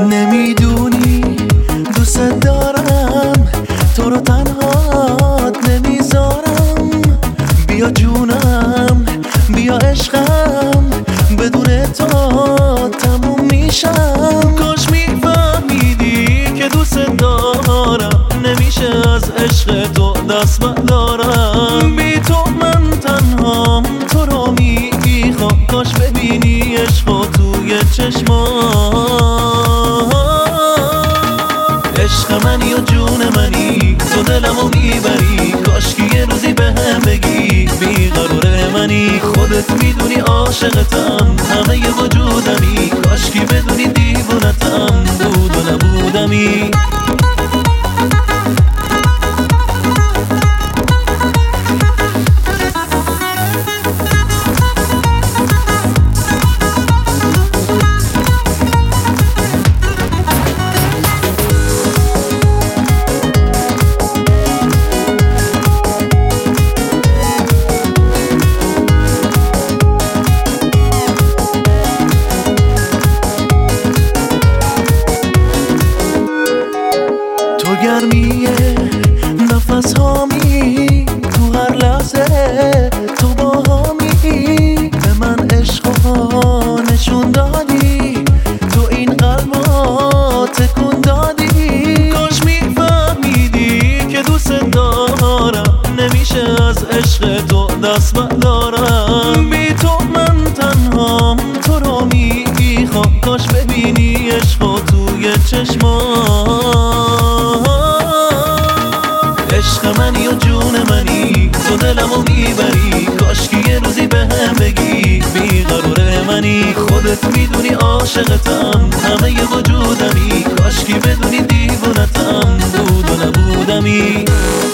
نمیدونی دوست دارم، تو رو تنهات نمیذارم. بیا جونم، بیا عشقم، بدون تو تموم میشم. کاش میفهمیدی که دوست دارم، نمیشه از عشق تو دست بردارم. بی تو من تنهام، تو رو میخوام. کاش ببینی عشق توی چشمام. عشق منی و جون منی، تو دلمو میبری. کاش که یه روزی بهم بگی بیقرار منی. خودت میدونی عاشقتم، همه ی وجودمی. کاش که بدونی دیوونتم، بود و نبودمی. تو گرمیه نفس هامی، تو هر لحظه تو با هامی. به من عشق ها نشون دادی، تو این قلبا تکون دادی. کاش میفهمیدی که دوست دارم، نمیشه از عشق تو دست بردارم. بی تو من تنهام، تو رو میخوام. کاش ببینی عشق توی چشمام. عشق منی و جون منی، تو دلمو میبری. کاش که یه روزی بهم بگی بیقرار منی. خودت میدونی عاشقتم، همه ی وجودمی. کاش که بدونی دیوونتم، بود و نبودمی.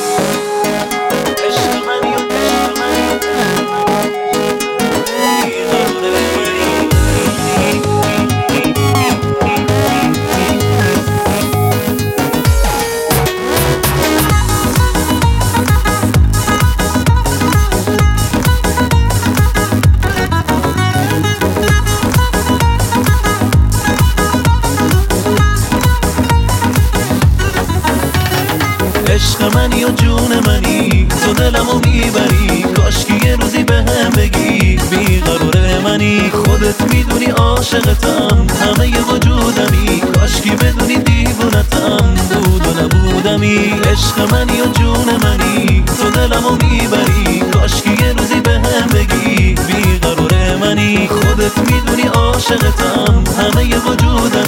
عشق منی و جون منی، تو دلمو میبری. کاش که یه روزی بهم بگی بیقرار منی. خودت میدونی عاشقتم، همه ی وجودمی. کاش که بدونی دیوونتم، بود و نبودمی. عشق منی و جون منی، تو دلمو میبری. کاش که یه روزی بهم بگی بیقرار منی. خودت میدونی عاشقتم، همه ی وجودمی.